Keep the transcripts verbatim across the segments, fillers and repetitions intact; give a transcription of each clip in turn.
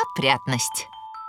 опрятность.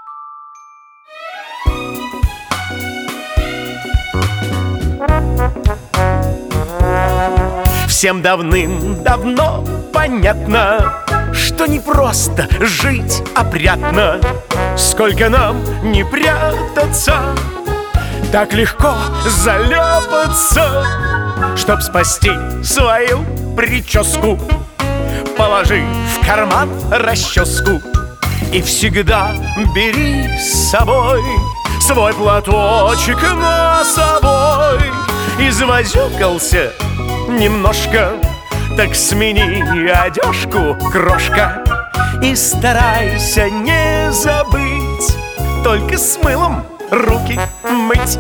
Всем давным-давно понятно, что не просто жить опрятно. Сколько нам не прятаться, так легко заляпаться. Чтоб спасти свою прическу, положи в карман расческу и всегда бери с собой свой платочек носовой. Извозюкался немножко, так смени одежку, крошка, и старайся не забыть только с мылом руки мыть.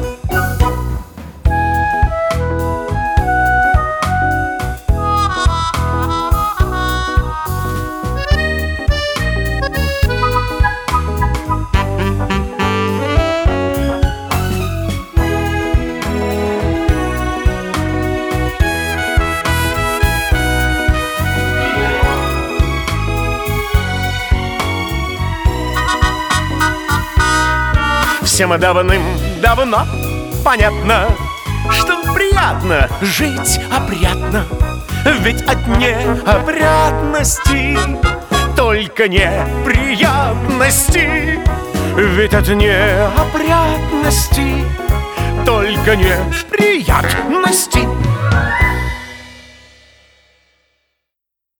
Всем давным-давно понятно, что приятно жить опрятно. Ведь от неопрятности только неприятности. Ведь от неопрятности только неприятности.